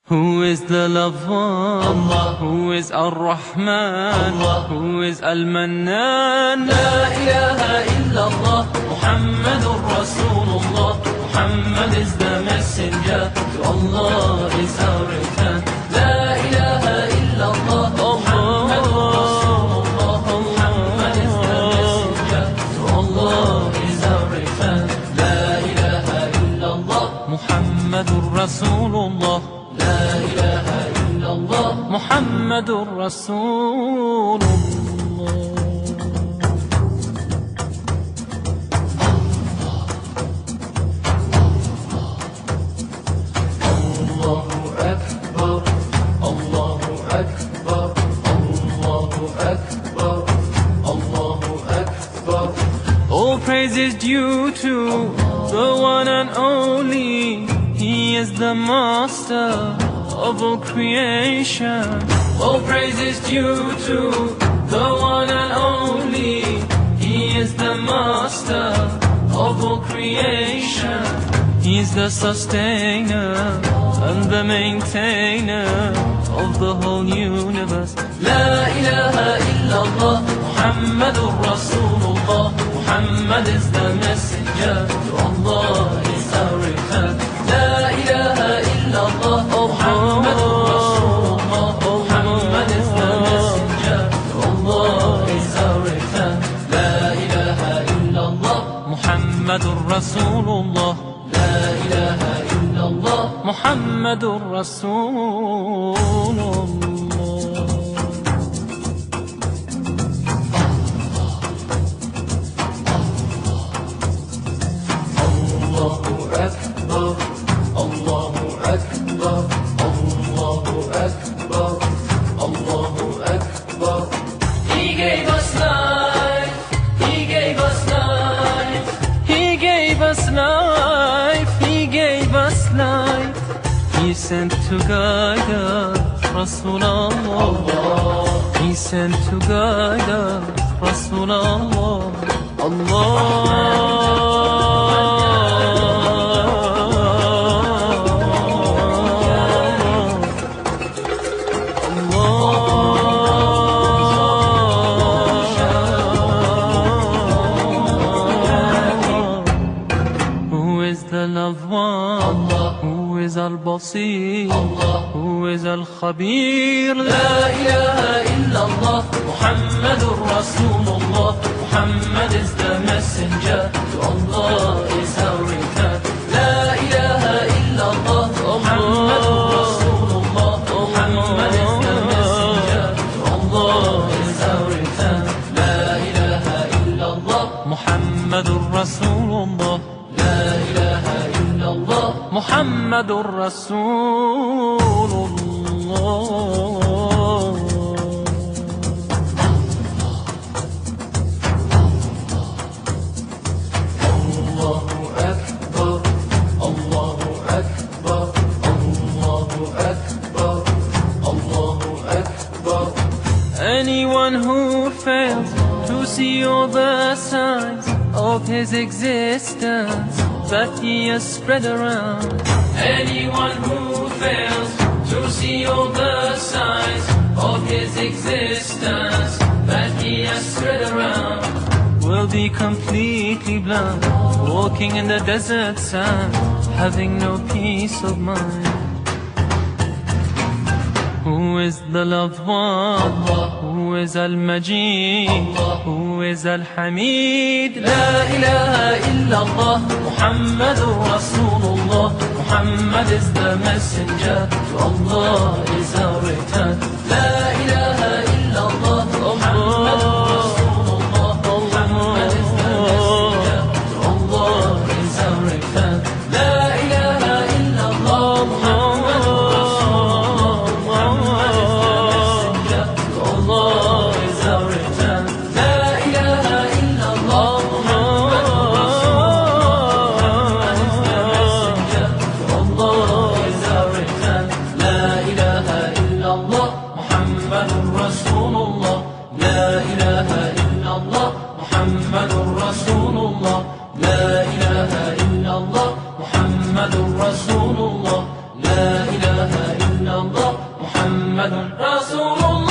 Who is the loved one? Allah. Who is Ar-Rahman? Allah. Who is Al-Mannan? La ilaha illallah, Muhammadur Rasulullah. Muhammad is the messenger, to Allah is our return. La ilaha illallah, Muhammadur Rasulullah. Muhammad is the messenger, to Allah is our return. La ilaha illallah, Muhammadur Rasulullah. La ilaha illallah, Muhammadur Rasulullah. Allahu Akbar, Allahu Akbar, Allahu Akbar, Allahu Akbar. All praise is due to the one and only. He is the master of all creation. All praise is due to the one and only. He is the master of all creation. He's the sustainer and the maintainer of the whole universe. La ilaha illallah, Muhammadur Rasulullah. Muhammad is the messenger, to Allah is our return. La ilaha illallah, Muhammadur Rasulullah. Muhammad is the messenger, to Allah is our return. La ilaha illallah, Muhammadur Rasulullah. La ilaha illallah, Muhammadur Rasulullah. Allahu Akbar, Allahu Akbar, Allahu Akbar, Allahu Akbar. He gave us life, He gave us life. He gave us life, He gave us life. He sent to guide us, Rasulallah. He sent to guide us, Rasulallah. Who is the loved one? Who is Al-Basir? Who is Al-Khabir? La ilaha illallah, Muhammadur Rasulullah. Muhammad is the messenger, to Allah is our return. La ilaha illallah, Muhammadur Rasulullah. Muhammad is the messenger, to Allah is our return. La ilaha illallah, Muhammadur Rasulullah. La ilaha illallah, Muhammadur Rasulullah. Allahu Akbar, Allahu Akbar, Allahu Akbar, Allahu Akbar. Anyone who fails to see all the signs of his existence that he has spread around. Anyone who fails to see all the signs of his existence that he has spread around Will be completely blind, walking in the desert sand, having no peace of mind. Who is the loved one? Who is Al-Majid? Who is Al-Hamid? La ilaha illallah, Muhammadur Rasulullah. Muhammad is the messenger, to Allah is our return. La ilaha illallah, Muhammadur Rasulullah. Muhammad is the messenger, to Allah is our return. La ilaha illallah, Muhammadur Rasulullah. Muhammad is the messenger, to Allah is our return. La ilaha illallah, Muhammadur Rasulullah. Muhammad is the messenger, to Allah is our return. La ilaha illallah, Muhammadur Rasulullah. رسول الله